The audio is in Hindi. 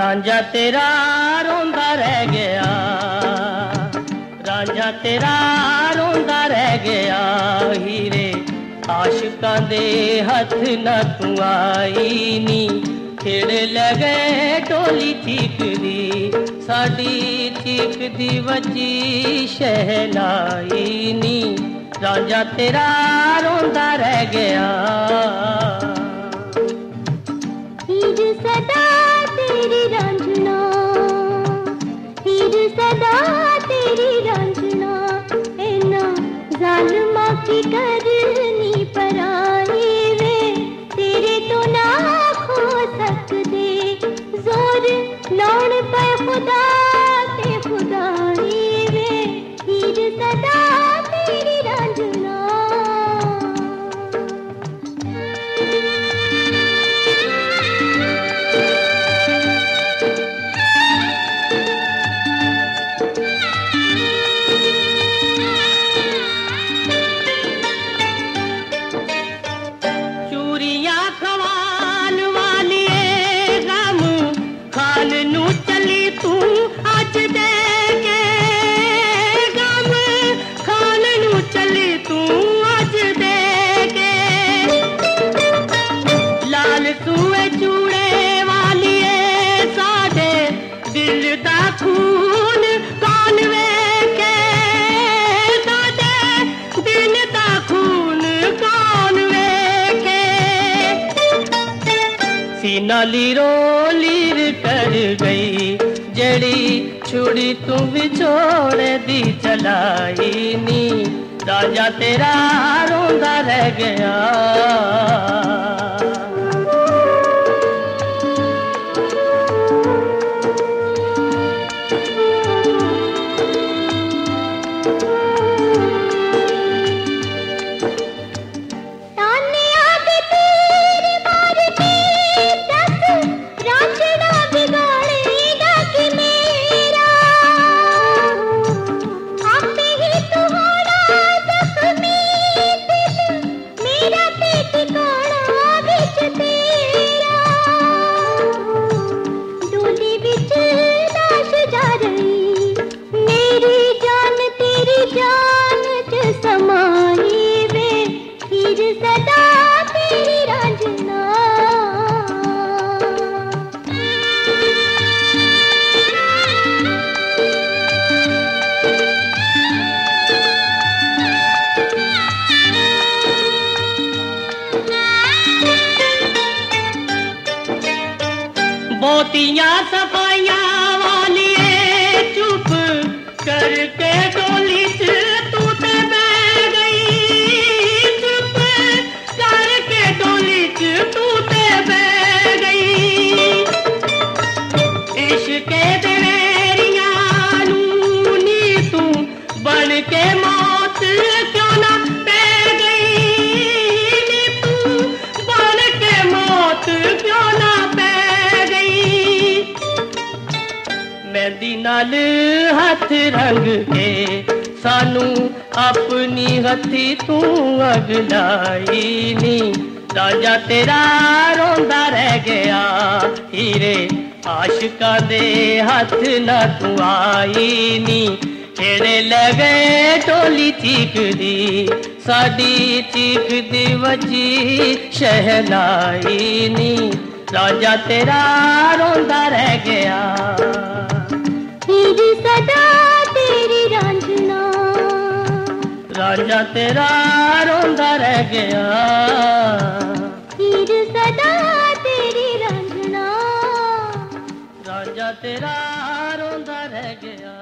रांझा तेरा रोंदा रह गया, रांझा तेरा रोंदा रह गया। हीरे आशिकां दे हथ न तू आई नी, खेड़ लगे डोली चीकदी, साडी चीकदी वजी शहनाई नी। रांझा तेरा रोंदा रह गया। हीर सदा तेरी रांझना, हीर सदा तेरी रांझना, ऐना जालिमा की करनी पराई वे, तेरे तो ना खो सकदे, जोर लाउण पे खुदा ते खुदाई वे, हीर सदा तेरी रांझना। खून कौन वेखे साडे दिल दा खून कौन वेखे, सीना लीरो लीर कर गई जड़ी छुड़ी तू विछोड़ दी चलाई नी। रांझा तेरा रोंदा रह गया। बोतियां सफाइयां वाली चुप करके डोली च तू ते बह गई, चुप करके डोली च तू ते बह गई। इश्के दे वेरियां नूं नी तू बन के मौत क्यों ना पै गई, नी तू बन के मौत क्यों ना पै। मेहंदी नाल हथ रंग के सानू अपनी हथी तू अगलाई नी। रांझा तेरा रोंदा रह गया, हीरे आशिकां दे हथ न तू आई नी, खेड़े लगे टोली चीकदी, साडी चीकदी वजी शहनाई नी। रांझा तेरा रोंदा रह गया। हीर सदा तेरी रांझना, रांझा तेरा रोंदा रह गया। हीर सदा तेरी रांझना, रांझा तेरा रोंदा रह गया।